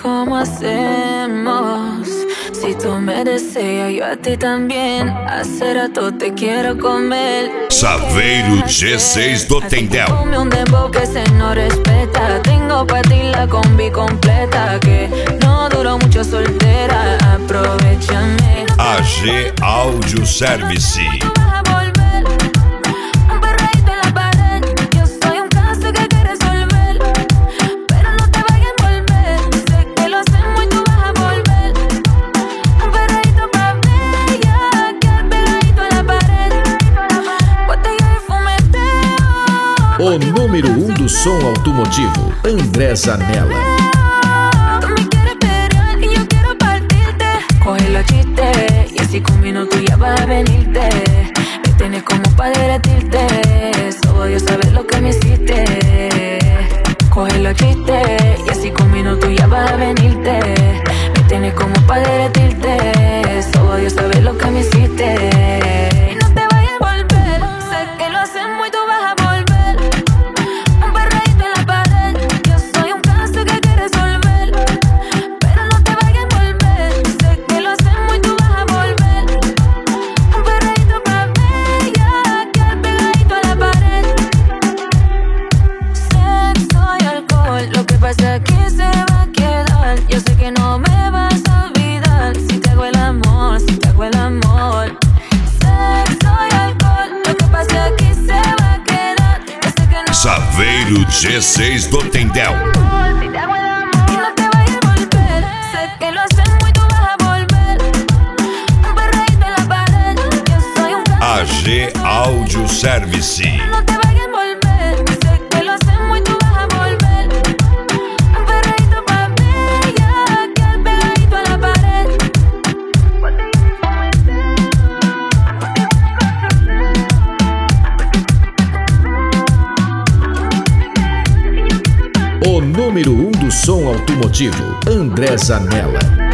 cómo hacemos. Si tú me deseas, yo a ti también. Hace rato te quiero comer. Saveiro G6 do Tendel. Come un dembow que se no respeta. Tengo para ti la combi completa. Que no duró mucho soltera. Aprovechame. AG Audio Service. O número 1 do som automotivo, André Zanella. Tú me quieres pelear y yo quiero partirte. Coge los chistes y así con minutos ya vas a venirte. Me tienes como para derretirte. Solo Dios sabe lo que me hiciste. Coge los chistes y así con minutos ya vas a venirte. Me tienes como para derretirte. Solo Dios sabe lo que me hiciste. Y no te vayas a volver. Sé que lo hacemos y tú vas a volver. Aquí se va a quedar. Yo sé que no me vas a olvidar. Si te hago el amor, si te hago el amor. Sexo y alcohol. Lo que pasa aquí se va a quedar. Yo sé que no. Saveiro G6 do Tendel. Si te hago el amor y no te vayas a volver. Sé que lo hacemos y tú vas a volver. Un perreíto en la pared. Yo soy un AG Audio Service. No te vayas a volver. Sé que lo hacemos y tú vas a volver. O número 1 do som automotivo, André Zanella.